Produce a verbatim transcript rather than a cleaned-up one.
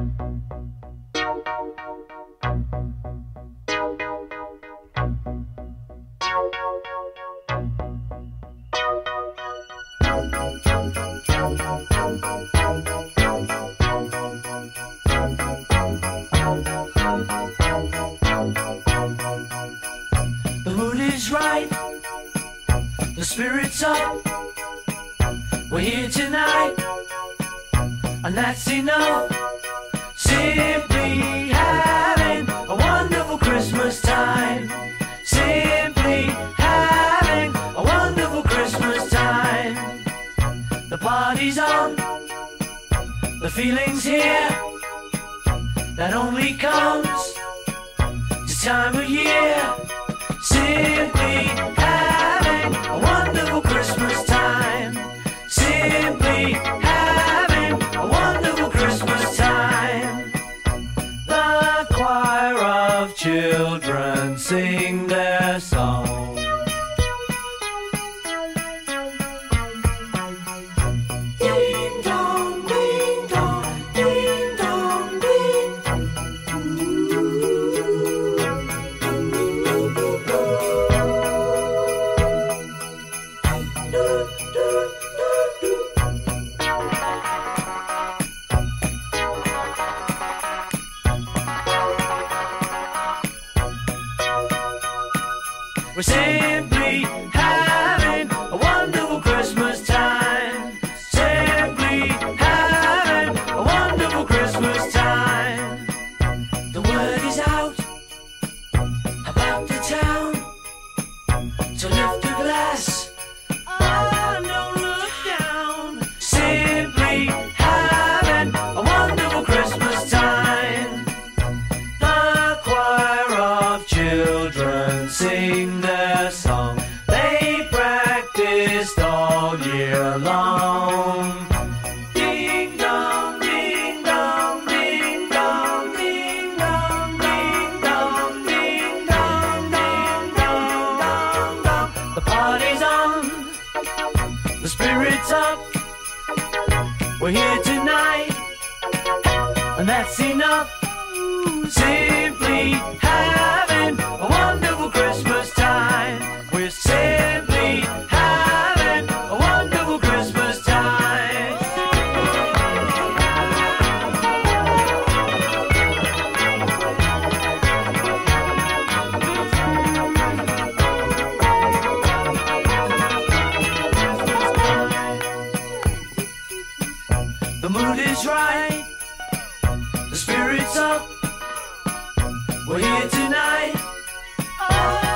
The mood is right, the spirit's up. We're here tonight, and that's enough. Simply having a wonderful Christmas time. Simply having a wonderful Christmas time. The party's on, the feeling's here. That only comes this time of year. Simply having a wonderful Christmas time. Simply having a wonderful Christmas time. The choir of children sing their song. Ding dong, ding dong, ding dong, ding. We're simply having a wonderful Christmas time. Simply having a wonderful Christmas time. The word is out about the town to lift a glass. Oh, don't look down. Simply having a wonderful Christmas time. The choir of children sing their song. They practiced all year long. Ding dong, ding dong, ding dong, ding dong, ding dong, ding dong, ding dong, dong, dong. The party's on, the spirit's up. We're here tonight, and that's enough. Simply having a wonderful Christmas time. We're simply having a wonderful Christmas time. The mood is right, the spirit's up. We're here tonight. Oh.